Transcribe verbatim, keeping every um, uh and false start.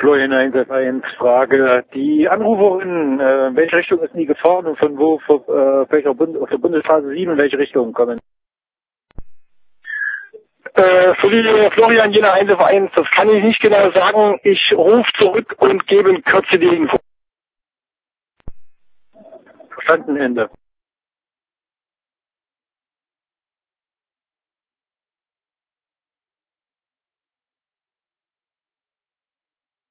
Florian eins F eins, Frage. Die Anruferin, äh, in welche Richtung ist die gefahren und von wo, von, äh, welcher Bund, auf der Bundesstraße sieben, in welche Richtung kommen? Äh, Florian Jena eins F eins, das kann ich nicht genau sagen. Ich rufe zurück und gebe in Kürze die Info. Verstanden, Ende.